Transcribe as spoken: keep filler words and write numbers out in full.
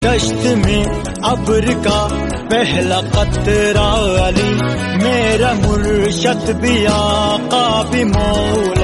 दश्त में अब्र का पहला कतरा अली, मेरा मुर्शद भी आका भी मौला।